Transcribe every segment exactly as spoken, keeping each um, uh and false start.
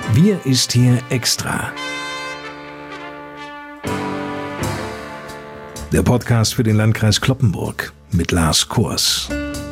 Wir ist hier extra. Der Podcast für den Landkreis Cloppenburg mit Lars Kurs.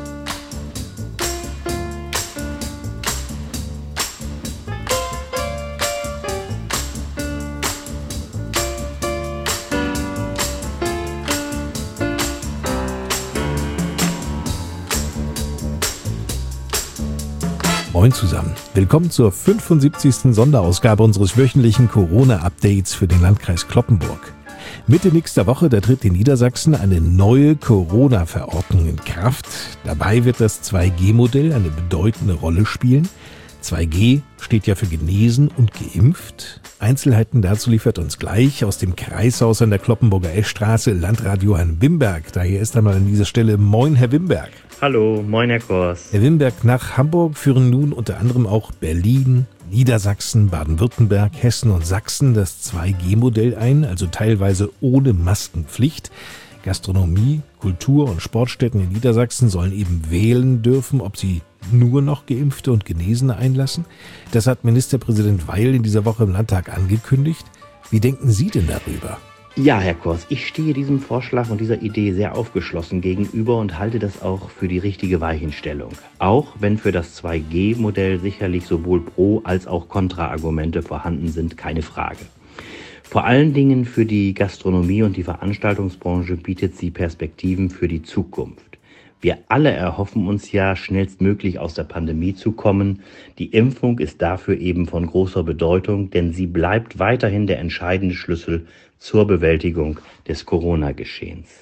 Moin zusammen. Willkommen zur fünfundsiebzigsten Sonderausgabe unseres wöchentlichen Corona-Updates für den Landkreis Cloppenburg. Mitte nächster Woche, da tritt in Niedersachsen eine neue Corona-Verordnung in Kraft. Dabei wird das zwei G Modell eine bedeutende Rolle spielen. zwei G steht ja für genesen und geimpft. Einzelheiten dazu liefert uns gleich aus dem Kreishaus an der Cloppenburger Eschstraße Landrat Johann Wimberg. Daher ist einmal an dieser Stelle Moin, Herr Wimberg. Hallo, moin Herr Kors. Herr Wimberg, nach Hamburg führen nun unter anderem auch Berlin, Niedersachsen, Baden-Württemberg, Hessen und Sachsen das zwei G Modell ein, also teilweise ohne Maskenpflicht. Gastronomie, Kultur- und Sportstätten in Niedersachsen sollen eben wählen dürfen, ob sie nur noch Geimpfte und Genesene einlassen. Das hat Ministerpräsident Weil in dieser Woche im Landtag angekündigt. Wie denken Sie denn darüber? Ja, Herr Kors, ich stehe diesem Vorschlag und dieser Idee sehr aufgeschlossen gegenüber und halte das auch für die richtige Weichenstellung. Auch wenn für das zwei G Modell sicherlich sowohl Pro- als auch Kontraargumente vorhanden sind, keine Frage. Vor allen Dingen für die Gastronomie und die Veranstaltungsbranche bietet sie Perspektiven für die Zukunft. Wir alle erhoffen uns ja, schnellstmöglich aus der Pandemie zu kommen. Die Impfung ist dafür eben von großer Bedeutung, denn sie bleibt weiterhin der entscheidende Schlüssel zur Bewältigung des Corona-Geschehens.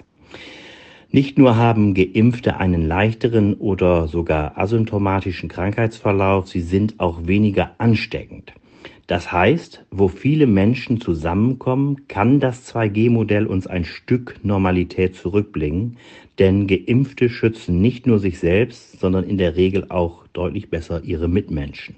Nicht nur haben Geimpfte einen leichteren oder sogar asymptomatischen Krankheitsverlauf, sie sind auch weniger ansteckend. Das heißt, wo viele Menschen zusammenkommen, kann das zwei G Modell uns ein Stück Normalität zurückbringen, denn Geimpfte schützen nicht nur sich selbst, sondern in der Regel auch deutlich besser ihre Mitmenschen.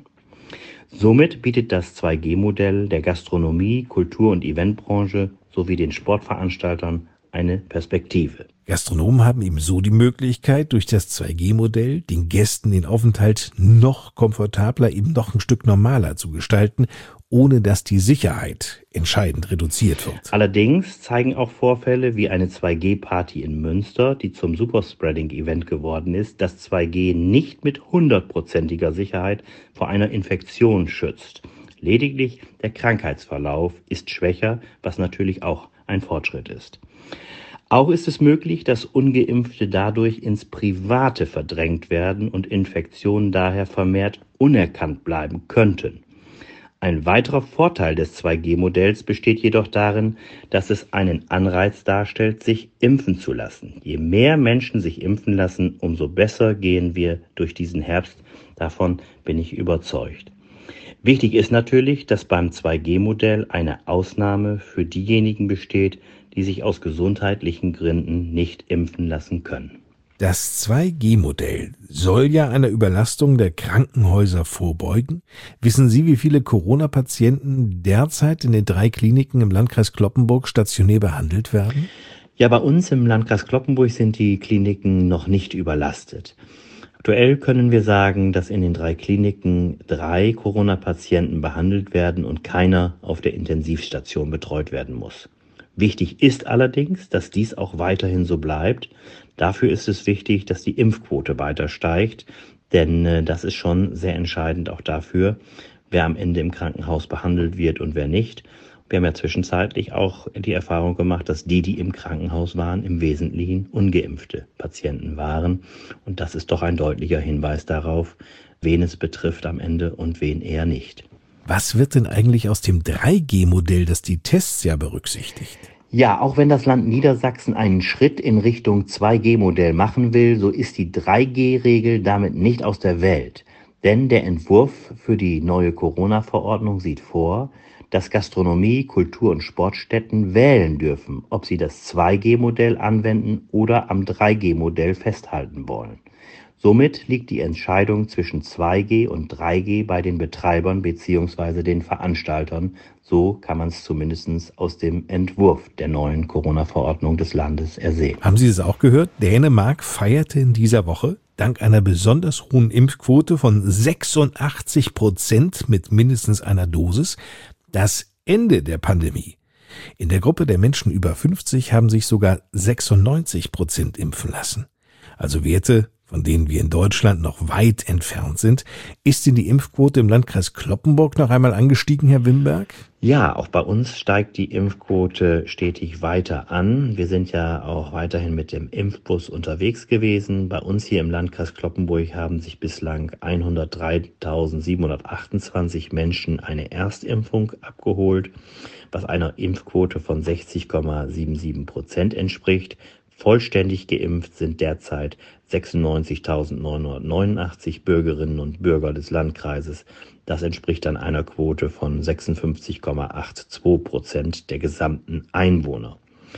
Somit bietet das zwei G Modell der Gastronomie, Kultur- und Eventbranche sowie den Sportveranstaltern eine Perspektive. Gastronomen haben eben so die Möglichkeit, durch das zwei G Modell den Gästen den Aufenthalt noch komfortabler, eben noch ein Stück normaler zu gestalten, ohne dass die Sicherheit entscheidend reduziert wird. Allerdings zeigen auch Vorfälle wie eine zwei G Party in Münster, die zum Superspreading-Event geworden ist, dass zwei G nicht mit hundertprozentiger Sicherheit vor einer Infektion schützt. Lediglich der Krankheitsverlauf ist schwächer, was natürlich auch ein Fortschritt ist. Auch ist es möglich, dass Ungeimpfte dadurch ins Private verdrängt werden und Infektionen daher vermehrt unerkannt bleiben könnten. Ein weiterer Vorteil des zwei G Modells besteht jedoch darin, dass es einen Anreiz darstellt, sich impfen zu lassen. Je mehr Menschen sich impfen lassen, umso besser gehen wir durch diesen Herbst. Davon bin ich überzeugt. Wichtig ist natürlich, dass beim zwei G Modell eine Ausnahme für diejenigen besteht, die sich aus gesundheitlichen Gründen nicht impfen lassen können. Das zwei G Modell soll ja einer Überlastung der Krankenhäuser vorbeugen. Wissen Sie, wie viele Corona-Patienten derzeit in den drei Kliniken im Landkreis Cloppenburg stationär behandelt werden? Ja, bei uns im Landkreis Cloppenburg sind die Kliniken noch nicht überlastet. Aktuell können wir sagen, dass in den drei Kliniken drei Corona-Patienten behandelt werden und keiner auf der Intensivstation betreut werden muss. Wichtig ist allerdings, dass dies auch weiterhin so bleibt. Dafür ist es wichtig, dass die Impfquote weiter steigt, denn äh, das ist schon sehr entscheidend auch dafür, wer am Ende im Krankenhaus behandelt wird und wer nicht. Wir haben ja zwischenzeitlich auch die Erfahrung gemacht, dass die, die im Krankenhaus waren, im Wesentlichen ungeimpfte Patienten waren. Und das ist doch ein deutlicher Hinweis darauf, wen es betrifft am Ende und wen eher nicht. Was wird denn eigentlich aus dem drei G Modell, das die Tests ja berücksichtigt? Ja, auch wenn das Land Niedersachsen einen Schritt in Richtung zwei G Modell machen will, so ist die drei G Regel damit nicht aus der Welt. Denn der Entwurf für die neue Corona-Verordnung sieht vor, dass Gastronomie, Kultur- und Sportstätten wählen dürfen, ob sie das zwei G Modell anwenden oder am drei G Modell festhalten wollen. Somit liegt die Entscheidung zwischen zwei G und drei G bei den Betreibern bzw. den Veranstaltern. So kann man es zumindest aus dem Entwurf der neuen Corona-Verordnung des Landes ersehen. Haben Sie es auch gehört? Dänemark feierte in dieser Woche dank einer besonders hohen Impfquote von sechsundachtzig Prozent mit mindestens einer Dosis das Ende der Pandemie. In der Gruppe der Menschen über fünfzig haben sich sogar sechsundneunzig Prozent impfen lassen. Also Werte, von denen wir in Deutschland noch weit entfernt sind. Ist denn die Impfquote im Landkreis Cloppenburg noch einmal angestiegen, Herr Wimberg? Ja, auch bei uns steigt die Impfquote stetig weiter an. Wir sind ja auch weiterhin mit dem Impfbus unterwegs gewesen. Bei uns hier im Landkreis Cloppenburg haben sich bislang hundertdreitausendsiebenhundertachtundzwanzig Menschen eine Erstimpfung abgeholt, was einer Impfquote von sechzig Komma siebenundsiebzig Prozent entspricht. Vollständig geimpft sind derzeit sechsundneunzigtausendneunhundertneunundachtzig Bürgerinnen und Bürger des Landkreises. Das entspricht dann einer Quote von sechsundfünfzig Komma zweiundachtzig Prozent der gesamten Einwohner.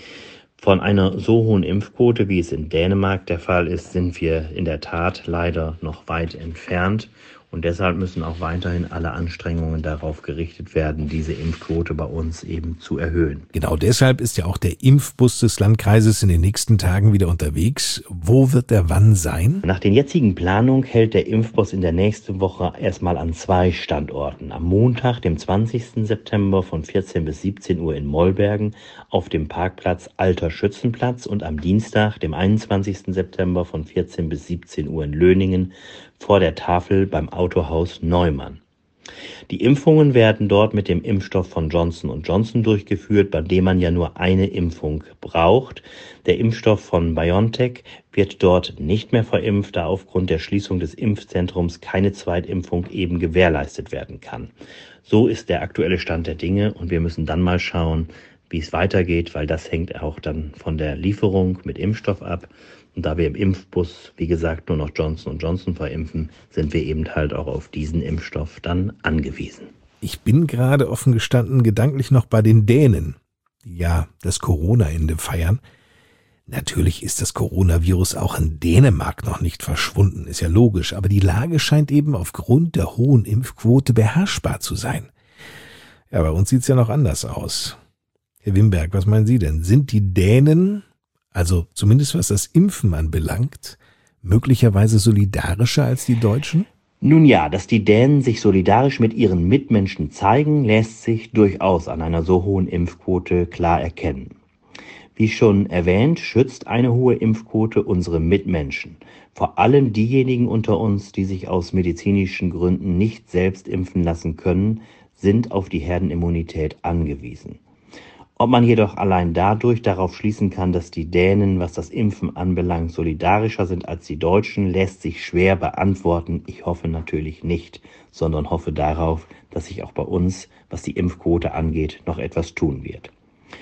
Von einer so hohen Impfquote, wie es in Dänemark der Fall ist, sind wir in der Tat leider noch weit entfernt. Und deshalb müssen auch weiterhin alle Anstrengungen darauf gerichtet werden, diese Impfquote bei uns eben zu erhöhen. Genau deshalb ist ja auch der Impfbus des Landkreises in den nächsten Tagen wieder unterwegs. Wo wird der wann sein? Nach den jetzigen Planungen hält der Impfbus in der nächsten Woche erstmal an zwei Standorten. Am Montag, dem zwanzigsten September von vierzehn bis siebzehn Uhr in Mollbergen auf dem Parkplatz Alter Schützenplatz und am Dienstag, dem einundzwanzigsten September von vierzehn bis siebzehn Uhr in Löningen vor der Tafel beim Autohaus Neumann. Die Impfungen werden dort mit dem Impfstoff von Johnson und Johnson durchgeführt, bei dem man ja nur eine Impfung braucht. Der Impfstoff von BioNTech wird dort nicht mehr verimpft, da aufgrund der Schließung des Impfzentrums keine Zweitimpfung eben gewährleistet werden kann. So ist der aktuelle Stand der Dinge und wir müssen dann mal schauen, wie es weitergeht, weil das hängt auch dann von der Lieferung mit Impfstoff ab. Und da wir im Impfbus, wie gesagt, nur noch Johnson und Johnson verimpfen, sind wir eben halt auch auf diesen Impfstoff dann angewiesen. Ich bin gerade offen gestanden gedanklich noch bei den Dänen, die ja das Corona-Ende feiern. Natürlich ist das Coronavirus auch in Dänemark noch nicht verschwunden, ist ja logisch, aber die Lage scheint eben aufgrund der hohen Impfquote beherrschbar zu sein. Ja, bei uns sieht es ja noch anders aus. Herr Wimberg, was meinen Sie denn? Sind die Dänen, also zumindest was das Impfen anbelangt, möglicherweise solidarischer als die Deutschen? Nun ja, dass die Dänen sich solidarisch mit ihren Mitmenschen zeigen, lässt sich durchaus an einer so hohen Impfquote klar erkennen. Wie schon erwähnt, schützt eine hohe Impfquote unsere Mitmenschen. Vor allem diejenigen unter uns, die sich aus medizinischen Gründen nicht selbst impfen lassen können, sind auf die Herdenimmunität angewiesen. Ob man jedoch allein dadurch darauf schließen kann, dass die Dänen, was das Impfen anbelangt, solidarischer sind als die Deutschen, lässt sich schwer beantworten. Ich hoffe natürlich nicht, sondern hoffe darauf, dass sich auch bei uns, was die Impfquote angeht, noch etwas tun wird.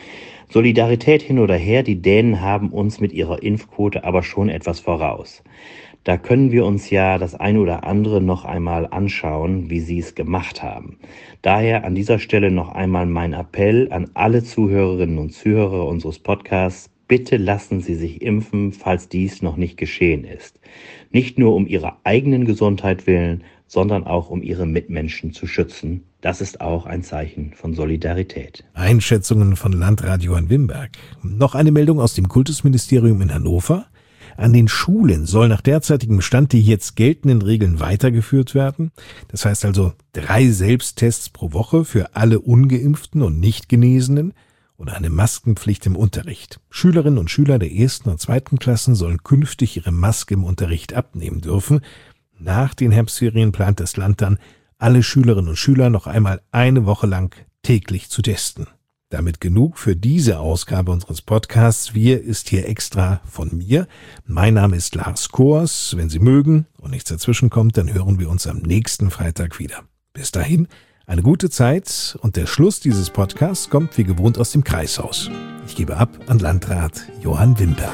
Solidarität hin oder her, die Dänen haben uns mit ihrer Impfquote aber schon etwas voraus. Da können wir uns ja das eine oder andere noch einmal anschauen, wie sie es gemacht haben. Daher an dieser Stelle noch einmal mein Appell an alle Zuhörerinnen und Zuhörer unseres Podcasts: Bitte lassen Sie sich impfen, falls dies noch nicht geschehen ist. Nicht nur um Ihre eigenen Gesundheit willen, sondern auch um Ihre Mitmenschen zu schützen. Das ist auch ein Zeichen von Solidarität. Einschätzungen von Landrat Johann Wimberg. Noch eine Meldung aus dem Kultusministerium in Hannover. An den Schulen soll nach derzeitigem Stand die jetzt geltenden Regeln weitergeführt werden. Das heißt also drei Selbsttests pro Woche für alle Ungeimpften und Nicht-Genesenen und eine Maskenpflicht im Unterricht. Schülerinnen und Schüler der ersten und zweiten Klassen sollen künftig ihre Maske im Unterricht abnehmen dürfen. Nach den Herbstferien plant das Land dann, alle Schülerinnen und Schüler noch einmal eine Woche lang täglich zu testen. Damit genug für diese Ausgabe unseres Podcasts. Wir ist hier extra von mir. Mein Name ist Lars Kors. Wenn Sie mögen und nichts dazwischen kommt, dann hören wir uns am nächsten Freitag wieder. Bis dahin eine gute Zeit und der Schluss dieses Podcasts kommt wie gewohnt aus dem Kreishaus. Ich gebe ab an Landrat Johann Wimberg.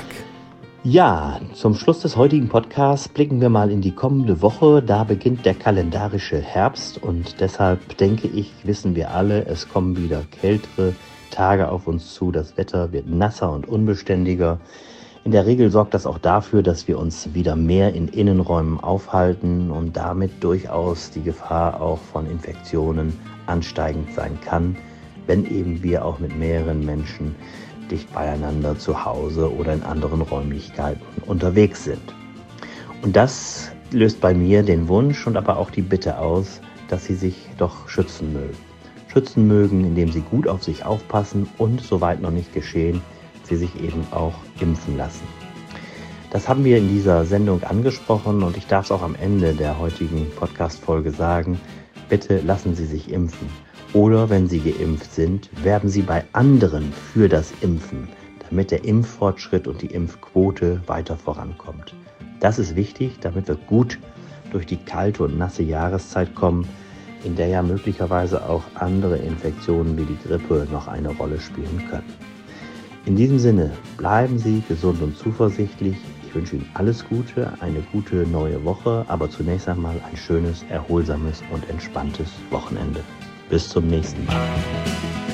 Ja, zum Schluss des heutigen Podcasts blicken wir mal in die kommende Woche. Da beginnt der kalendarische Herbst und deshalb denke ich, wissen wir alle, es kommen wieder kältere Tage auf uns zu. Das Wetter wird nasser und unbeständiger. In der Regel sorgt das auch dafür, dass wir uns wieder mehr in Innenräumen aufhalten und damit durchaus die Gefahr auch von Infektionen ansteigend sein kann, wenn eben wir auch mit mehreren Menschen dicht beieinander zu Hause oder in anderen Räumlichkeiten unterwegs sind. Und das löst bei mir den Wunsch und aber auch die Bitte aus, dass Sie sich doch schützen mögen. Schützen mögen, indem Sie gut auf sich aufpassen und, soweit noch nicht geschehen, Sie sich eben auch impfen lassen. Das haben wir in dieser Sendung angesprochen und ich darf es auch am Ende der heutigen Podcast-Folge sagen. Bitte lassen Sie sich impfen. Oder wenn Sie geimpft sind, werben Sie bei anderen für das Impfen, damit der Impffortschritt und die Impfquote weiter vorankommt. Das ist wichtig, damit wir gut durch die kalte und nasse Jahreszeit kommen, in der ja möglicherweise auch andere Infektionen wie die Grippe noch eine Rolle spielen können. In diesem Sinne, bleiben Sie gesund und zuversichtlich. Ich wünsche Ihnen alles Gute, eine gute neue Woche, aber zunächst einmal ein schönes, erholsames und entspanntes Wochenende. Bis zum nächsten Mal.